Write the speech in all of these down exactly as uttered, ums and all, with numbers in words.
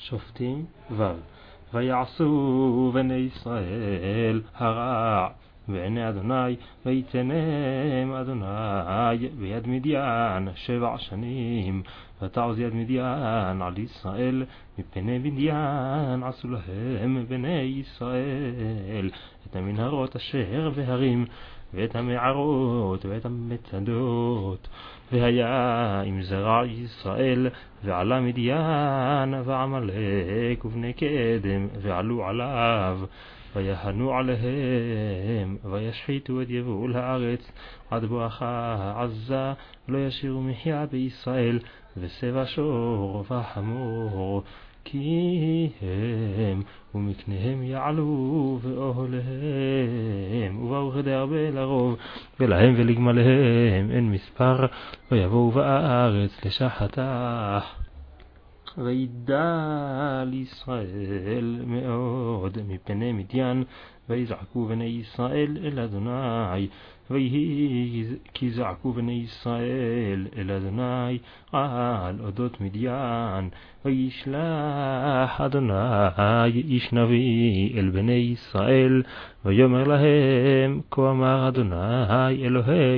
שופטים ו' ויעשו בני ישראל הרע בעיני אדוני, ויתנם אדוני ביד מדיין שבע שנים, ותעוז יד מדיין על ישראל, מפני מדיין עשו להם בני ישראל את המנהרות אשר בהרים, ואת המערות ואת המצדות. והיה עם זרע ישראל ועלה מדיין ועמלק ובני קדם ועלו עליו, ויהנו עליהם וישחיתו את יבול הארץ עד בואכה עזה, לא ישירו מחיה בישראל, וסבע שור וחמור, כי הם ומקניהם יעלו ואוהליהם, ובאו כדי הרבה לרוב, ולהם ולגמליהם אין מספר, ויבואו בארץ לשחתה. וידע לישראל מאוד מפני מדיין, ויזעקו בני ישראל אל אדוני, ויהי כי זעקו בני ישראל אל אדוני על אודות מדיין, וישלח אדוני איש נביא אל בני ישראל, ויאמר להם, כה אמר אדוני אלוהי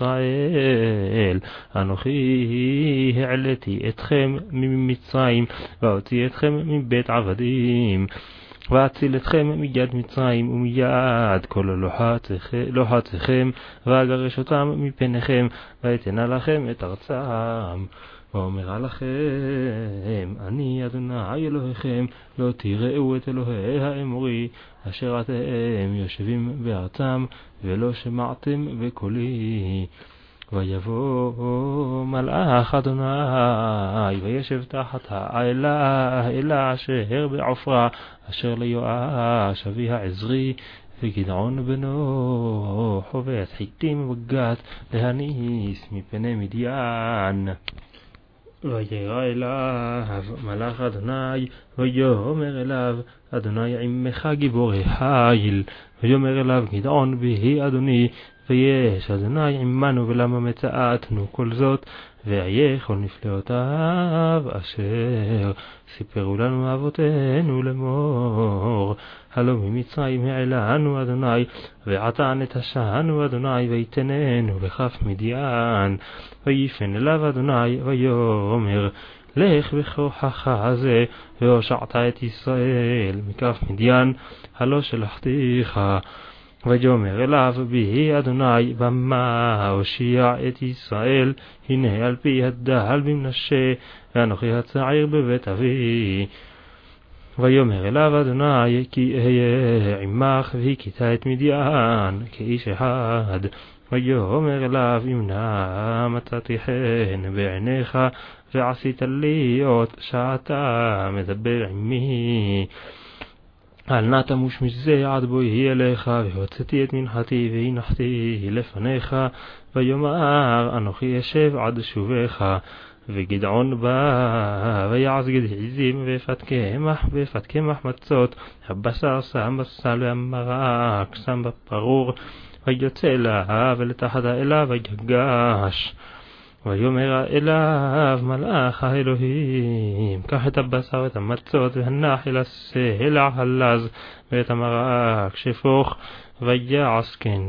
ישראל, אנוכי העליתי אתכם ממצרים, והוציא אתכם מבית עבדים, ואציל אתכם מיד מצרים ומיד כל לוחציכם, ואגרש אותם מפניכם, ואתנה לכם את ארצם. ואומר לכם, אני אדוני אלוהיכם, לא תראו את אלוהי האמורי אשר אתם יושבים בארצם, ולא שמעתם בקולי. ויבוא מלאך אדוני וישב תחת האלה אלה אשר בעופרה, אשר ליואש אבי העזרי, וגדעון בנו חובט חיטים וגת להניס מפני מדיין. וירא אליו מלאך אדוני, ויאמר אליו, אדוני עמך גיבור חיל. ויאמר אליו גדעון, בי אדוני, ויש אדוני עמנו, ולמה מצאתנו כל זאת? ואיה כל נפלאותיו אשר סיפרו לנו אבותינו לאמור, הלא ממצרים העלנו אדוני, ועתה נטשנו אדוני, ויתננו בכף מדיין. ויפן אליו אדוני ויאמר, לך בכוחך הזה, והושעת את ישראל מכף מדיין, הלא שלחתיך. ויאמר אליו, בי אדוני, במה הושיע את ישראל? הנה על פי הדל במנשה, ואנוכי הצעיר בבית אבי. ויאמר אליו אדוני, כי אהיה עמך, והכית את מדיין כאיש אחד. ויאמר אליו, אם נא מצאתי חן בעיניך, ועשית לי אות שאתה מדבר עמי, אל נא תמוש מזה עד בואי אליך, והוצאתי את מנחתי והנחתי לפניך. ויאמר, אנוכי אשב עד שובך. וגדעון בא ויעש גזיזים ופת קמח ופת קמח מצות, הבשר שם בסל והמרק שם בפרור, ויוצא אליו ולתחת אליו ויגש. ויאמר אליו מלאך האלוהים, קח את הבשר ואת המצות והנח אל הסלע הלז, ואת המרק שפוך, ויעש כן.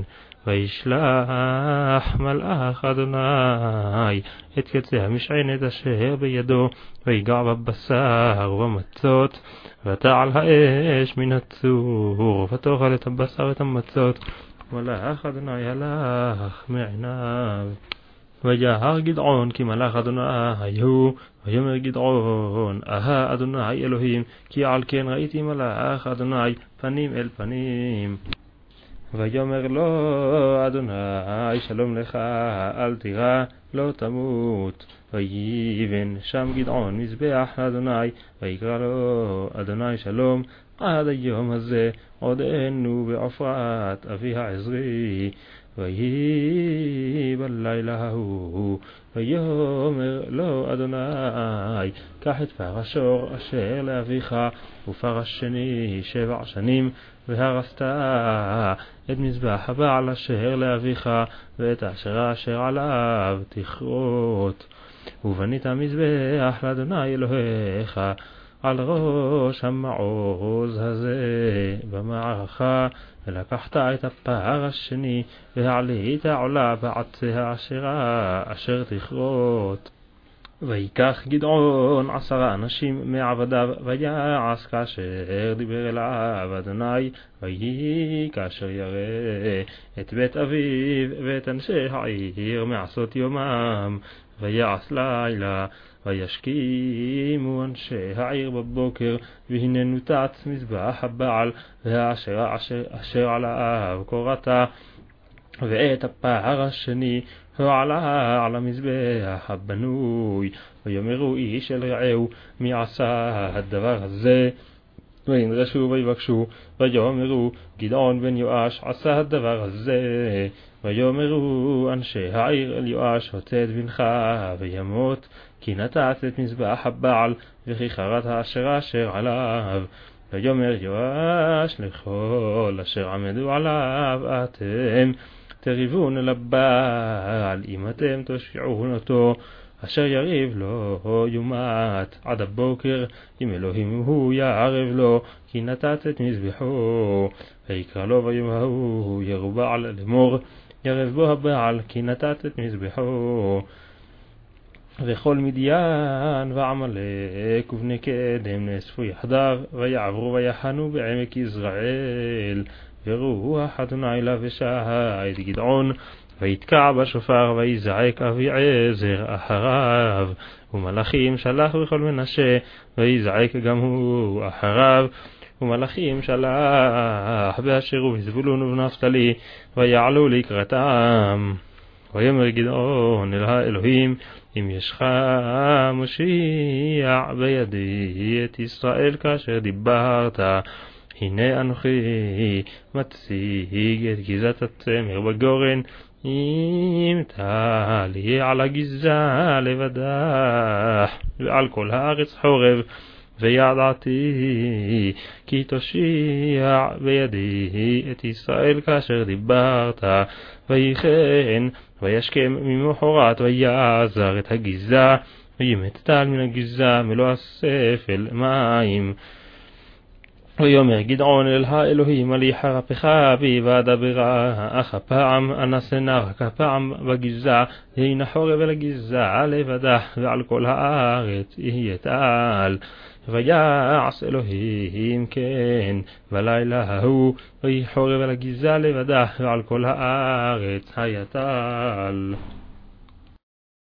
וישלח מלאך אדוני את קצה המשענת אשר בידו, ויגע בבשר ובמצות, ותעל האש מן הצור, ותאכל את הבשר ואת המצות. מלאך אדוני הלך מעיניו. וירא גדעון כי מלאך אדוני הוא. ויאמר גדעון, אהה אדוני אלוהים, כי על כן ראיתי מלאך אדוני פנים אל פנים. ויאמר לו אדוני, שלום לך, אל תירא, לא תמות. ויבן שם גדעון מזבח לאדוני, ויקרא לו אדוני שלום עד היום הזה, עודנו בעופרת אבי העזרי. ויהי בלילה ההוא, ויאמר לו אדוני, קח את פר השור אשר לאביך, ופר השני שבע שנים, והרסת את מזבח הבעל אשר לאביך, ואת האשרה אשר עליו תכרות. ובנית מזבח לאדוני אלוהיך על ראש המעוז הזה במערכה, ולקחת את הפר השני והעלית עולה בעצי העשרה אשר תכרות. ויקח גדעון עשרה אנשים מעבדיו ויעש כאשר דיבר אליו אדוני, ויהי כאשר ירא את בית אביו ואת אנשי העיר מעשות יומם, ויעש לילה וישכימו אנשי העיר בבוקר, והנה נותץ מזבח הבעל והאשרה אשר, אשר עליו קורתה, ואת הפר השני העלה על המזבח הבנוי. ויאמרו איש אל רעהו מי עשה הדבר הזה, וינדרשו ויבקשו, ויאמרו גדעון בן יואש עשה הדבר הזה. ויאמרו אנשי העיר אל יואש הוצא את בנך וימות, כי נתת את מזבח הבעל וכי חרת האשרה אשר עליו. ויאמר יואש לכל אשר עמדו עליו אתם תריבון אל הבעל, אם אתם תשפיעון אותו אשר יריב לו יומת עד הבוקר, אם אלוהים הוא יערב לו, כי נתת את מזבחו. ויקרא לו ויאמרו ירובעל לאמור ירב בו הבעל, כי נתת את מזבחו. וכל מדיין ועמלק ובני קדם נאספו יחדיו, ויעברו ויחנו בעמק יזרעאל. ורוח אדוני אליו ושעה את גדעון, ויתקע בשופר ויזעק אביעזר אחריו, ומלאכים שלח בכל מנשה ויזעק גם הוא אחריו, ומלאכים שלח באשר ובזבולון ובנפתלי ויעלו לקראתם. ויאמר גדעון אל האלוהים אם ישך מושיע בידי את ישראל כאשר דיברת, הנה אנוכי מציג את גזת הצמר בגורן, אם תעלי על הגזה לבדה ועל כל הארץ חורב, וידעתי כי תושיע בידי את ישראל כאשר דיברת. ויחן וישכם ממחרת ויעזר את הגזה, וימתתל מן הגזה מלוא הספל מים. ויאמר גדעון אל האלוהים אלי חרפך בי ואדברה, אך הפעם אנסנה רק הפעם בגזה, הנה חורב אל הגזה לבדה ועל כל הארץ יהיה תעל. ויעש אלוהים כן בלילה ההוא, ויהי חורב אל הגזה לבדה ועל כל הארץ היה תעל.